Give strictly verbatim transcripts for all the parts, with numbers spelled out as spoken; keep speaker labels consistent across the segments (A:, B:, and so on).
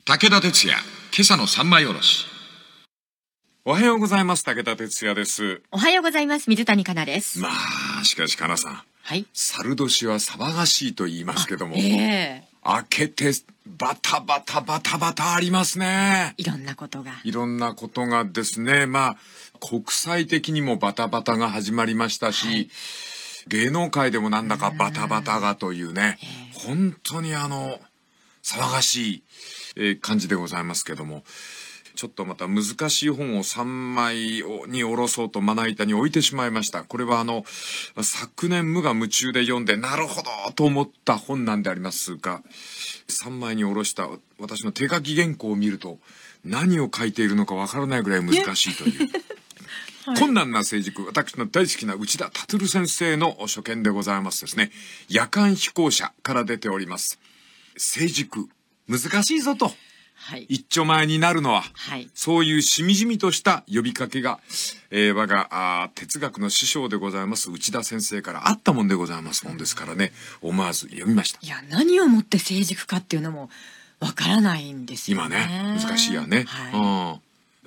A: 武田鉄矢、今朝の三枚おろし。
B: おはようございます。武田鉄矢です。
C: おはようございます。水谷香奈です。
B: まあ、しかし香奈さん。
C: はい。
B: 猿年は騒がしいと言いますけども。
C: ええ
B: ー。明けてバタバタバタバタありますね。
C: いろんなことが。
B: いろんなことがですね。まあ、国際的にもバタバタが始まりましたし、はい、芸能界でもなんだかバタバタがというね。えー、本当にあの、騒がしい、えー、感じでございますけども。ちょっとまた難しい本をさんまいに下ろそうとまな板に置いてしまいました。これはあの、昨年無我夢中で読んでなるほどと思った本なんでありますが、さんまいに下ろした私の手書き原稿を見ると何を書いているのかわからないぐらい難しいという。はい、困難な成熟、私の大好きな内田達先生の書見でございますですね。夜間飛行車から出ております。成熟、難しいぞと。はい、一丁前になるのは、はい、そういうしみじみとした呼びかけが、えー、我があ哲学の師匠でございます内田先生からあったもんでございますもんですからね、思わず読みました。
C: いや、何をもって成熟かっていうのもわからないんですよね。
B: 今ね、難しいやね。はい、うん、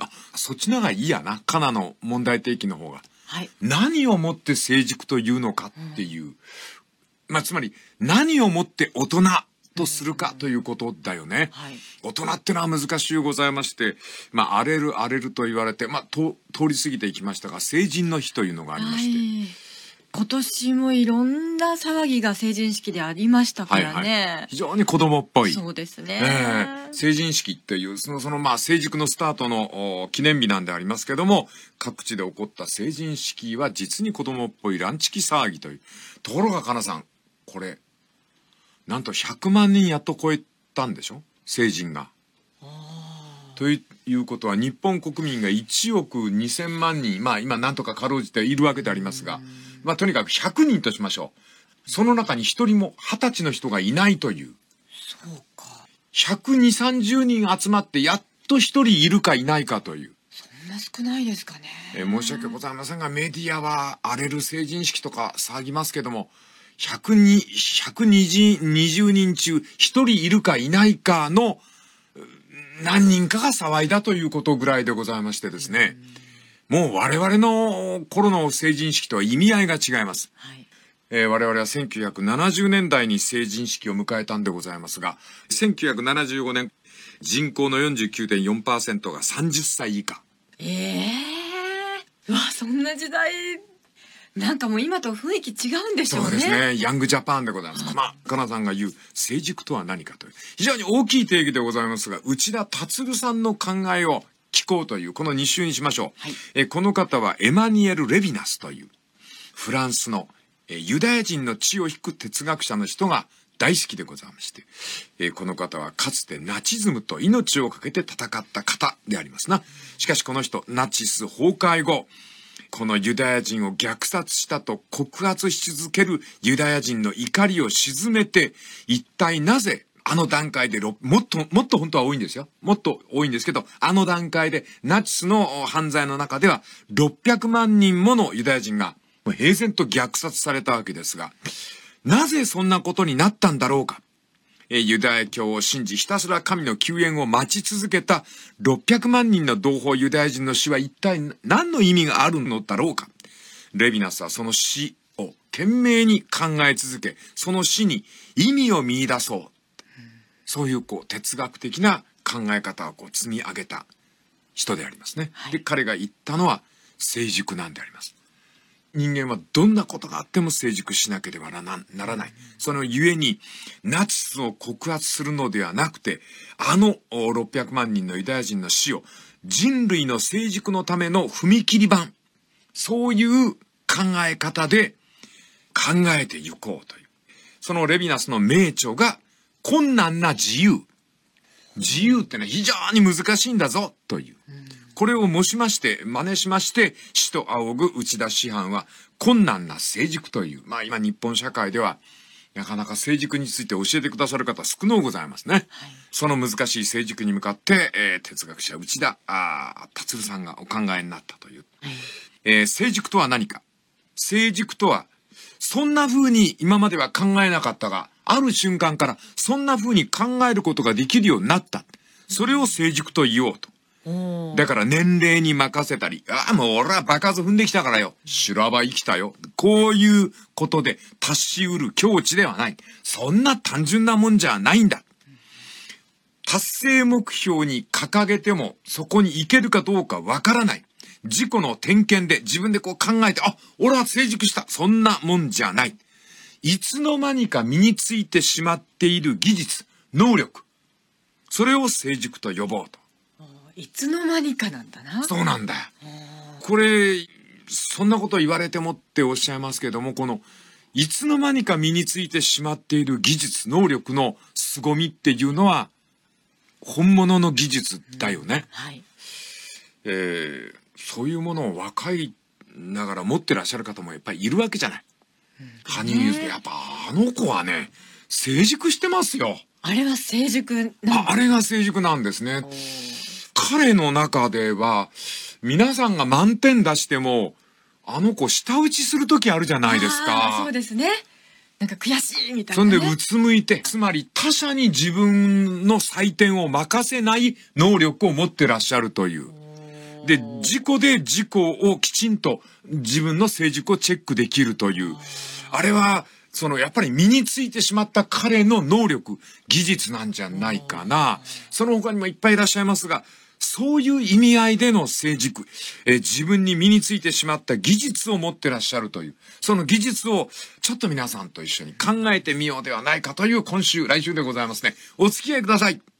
B: あ、そっちの方がいいやな、カナの問題提起の方が。はい、何をもって成熟というのかっていう、うん、まあつまり何をもって大人とするかということだよね。はい、大人ってのは難しいございまして、まあ荒れる荒れると言われて、まあと通り過ぎていきましたが、成人の日というのがありまして、はい、
C: 今年もいろんな騒ぎが成人式でありましたからね。はいはい、
B: 非常に子供っぽい。
C: そうですね。
B: えー、成人式っていうそのそのまあ成熟のスタートの記念日なんでありますけども、各地で起こった成人式は実に子供っぽいランチキ騒ぎという。ところがかなさん、これ。なんとひゃくまんにんやっと超えたんでしょ、成人が。ということは日本国民がいちおくにせんまんにん、まあ今なんとかかろうじているわけでありますが、まあとにかくひゃくにんとしましょう。その中に一人もはたちの人がいないという。
C: そうか。
B: ひゃくにじゅう、さんじゅうにん集まってやっと一人いるかいないかという。
C: そんな少ないですかね。
B: え申し訳ございませんが、メディアは荒れる成人式とか騒ぎますけども、ひゃくにじゅうにん中ひとりいるかいないかの何人かが騒いだということぐらいでございましてですね。もう我々の頃の成人式とは意味合いが違います。はい、えー、我々はせんきゅうひゃくななじゅうねんだいに成人式を迎えたんでございますが、せんきゅうひゃくななじゅうごねん人口の よんじゅうきゅうてんよんパーセント がさんじゅっさい以下。
C: ええー、うわ、そんな時代。なんかもう今と雰囲気違うんでしょうね。
B: そうですね。ヤングジャパンでございます。まあ、かなさんが言う成熟とは何かという非常に大きい定義でございますが、内田達さんの考えを聞こうというこのに週にしましょう。はい、えこの方はエマニエル・レヴィナスというフランスのえユダヤ人の血を引く哲学者の人が大好きでございまして、えこの方はかつてナチズムと命をかけて戦った方でありますな。しかしこの人、ナチス崩壊後、このユダヤ人を虐殺したと告発し続けるユダヤ人の怒りを鎮めて、一体なぜあの段階でもっともっと本当は多いんですよ。もっと多いんですけど、あの段階でナチスの犯罪の中ではろっぴゃくまんにんものユダヤ人が平然と虐殺されたわけですが、なぜそんなことになったんだろうか。ユダヤ教を信じひたすら神の救援を待ち続けたろっぴゃくまんにんの同胞ユダヤ人の死は一体何の意味があるのだろうか。レヴィナスはその死を懸命に考え続け、その死に意味を見出そう。そういうこう哲学的な考え方をこう積み上げた人でありますね。はい、で、彼が言ったのは成熟なんであります。人間はどんなことがあっても成熟しなければならない。そのゆえに、ナチスを告発するのではなくて、あのろっぴゃくまんにんのユダヤ人の死を人類の成熟のための踏切板、そういう考え方で考えていこうという。そのレヴィナスの名著が困難な自由。自由ってのは非常に難しいんだぞという。これを模しまして、真似しまして、師と仰ぐ内田師範は、困難な成熟という、まあ今日本社会では、なかなか成熟について教えてくださる方少のうございますね。はい、その難しい成熟に向かって、えー、哲学者内田達さんがお考えになったという。はい、えー、成熟とは何か。成熟とは、そんな風に今までは考えなかったが、ある瞬間からそんな風に考えることができるようになった。 それを成熟と言おうと。だから年齢に任せたり、ああ、もう俺は場数踏んできたからよ。修羅場生きたよ。こういうことで達しうる境地ではない。そんな単純なもんじゃないんだ。達成目標に掲げてもそこに行けるかどうかわからない。自己の点検で自分でこう考えて、あ、俺は成熟した。そんなもんじゃない。いつの間にか身についてしまっている技術、能力。それを成熟と呼ぼうと。
C: いつの間にかなんだな。
B: そうなんだよ。これ、そんなこと言われてもっておっしゃいますけども、この、いつの間にか身についてしまっている技術、能力の凄みっていうのは、本物の技術だよね。
C: うん、はい。
B: えー、そういうものを若いながら持ってらっしゃる方もやっぱりいるわけじゃない。うん、羽生結弦、やっぱあの子はね、成熟してますよ。
C: あれは成熟
B: なんあ、あれが成熟なんですね。彼の中では、皆さんが満点出しても、あの子舌打ちする時あるじゃないですか。
C: そうですね。なんか悔しいみたいな、ね。
B: そんでうつむいて、つまり他者に自分の採点を任せない能力を持ってらっしゃるという。で、自己で自己をきちんと自分の成熟をチェックできるという。あれは、そのやっぱり身についてしまった彼の能力、技術なんじゃないかな。その他にもいっぱいいらっしゃいますが、そういう意味合いでの成熟、えー、自分に身についてしまった技術を持ってらっしゃるという、その技術をちょっと皆さんと一緒に考えてみようではないかという今週、来週でございますね。お付き合いください。